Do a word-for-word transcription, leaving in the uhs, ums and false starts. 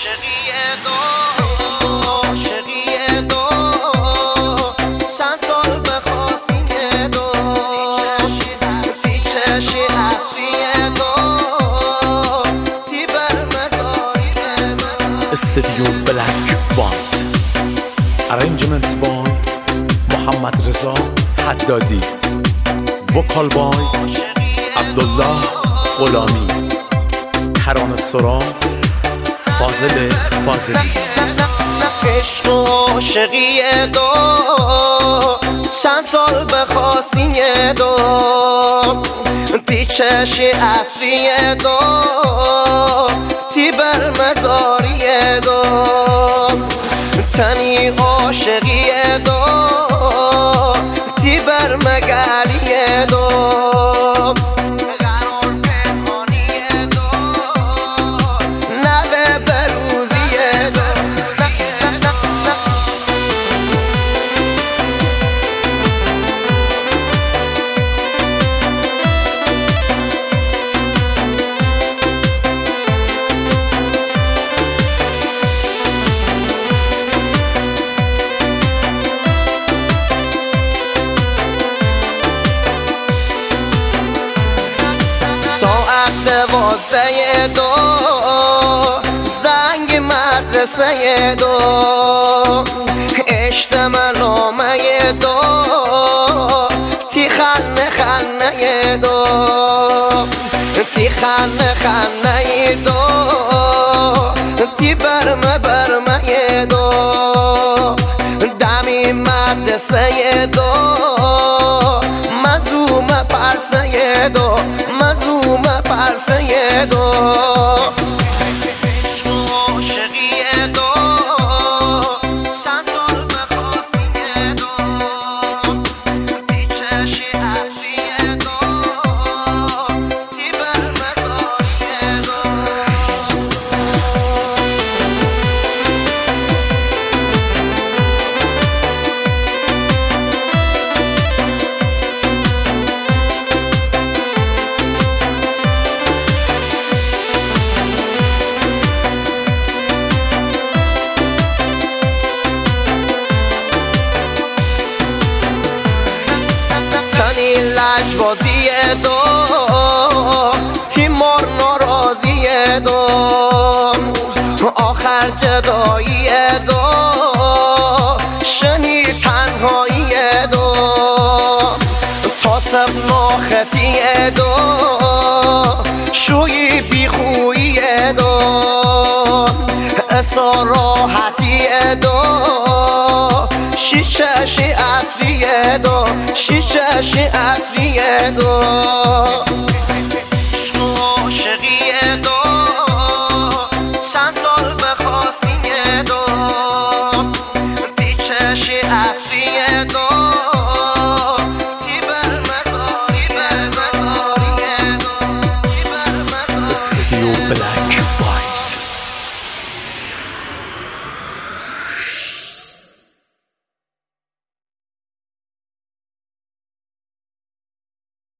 عاشقی دو عاشقی دو چند سال بخواستیم دو پیچشی عصری دو تی بر مزاری دو استودیو بلک وایت ارنجمنت بای محمد رضا حدادی وکال بای عبدالله غلامی ترانه سرا فاضل فاضلی عشق و عاشقی دو چند سال بخواستیم دو پیچش عصری دو تی بر مزاری دو تنی عاشقی دو تی بر مگالی دو ساعت دوازده دو زنگ مدرسه دو اجتماع دو تی خنه خنه دو تی خنه خنه دو تی برمه برمه دو دمی مدرسه دو مزوم پرسه دو مزوم پرسه دو عشق و عاشقی دو چند سال بخواستیم دو پیچش عصری دو تی بر مزاری دو تنی لجبازی دو تیمار ناراضی دو آخر جدایی دو شنی تنهایی دو تاسب ناخطی دو شوی بیخویی دو اسا راحتی دو شیشش اصلی دو شیشش اصلی دو